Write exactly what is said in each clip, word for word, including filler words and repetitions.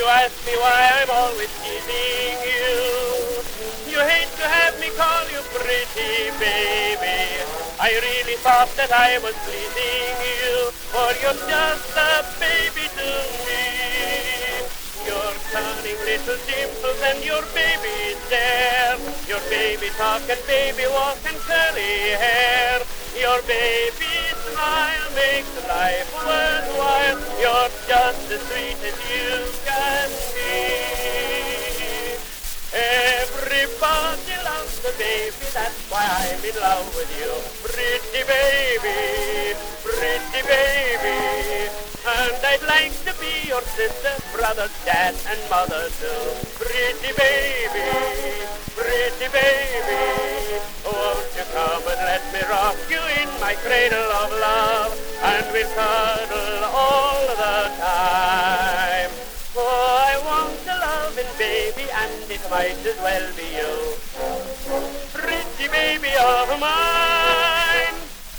You ask me why I'm always teasing you. You hate to have me call you pretty baby. I really thought that I was pleasing you, for you're just a baby to me. Your cunning little dimples and your baby stare, your baby talk and baby walk and curly hair, your baby smile makes life worthwhile. You're just as sweet as you can be. Everybody loves a baby, that's why I'm in love with you. Pretty baby, pretty baby. And I'd like to be your sister, brother, dad, and mother too. Pretty baby, pretty baby. Won't you come and let me rock you in my cradle of love, and we'll cuddle all the time. Oh, I want a loving baby, and it might as well be you. Pretty baby of mine.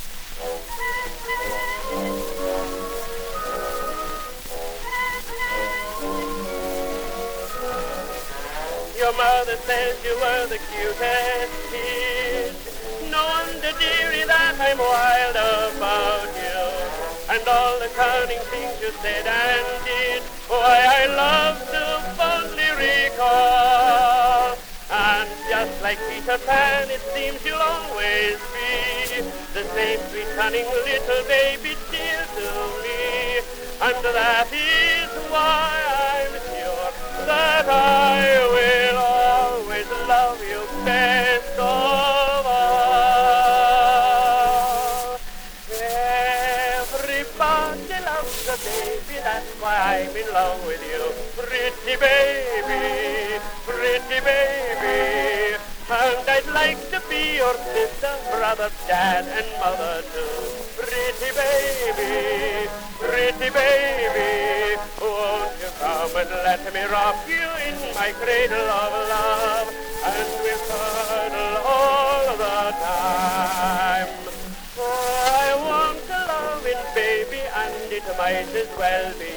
Your mother says you were the cutest kid. No wonder, dearie, that I'm wild about you, and all the cunning things you said and did. Why, I love to fondly recall. And just like Peter Pan, it seems you'll always be the same sweet, cunning little baby dear to me. And that is why I'm sure that I will always love you best of all. Everybody loves a baby, that's why I'm in love with you. Pretty baby, pretty baby. And I'd like to be your sister, brother, dad, and mother too. Pretty baby, pretty baby. Won't you come and let me rock you in my cradle of love, and we'll cuddle all the time. Oh, I want a loving baby, and it might as well be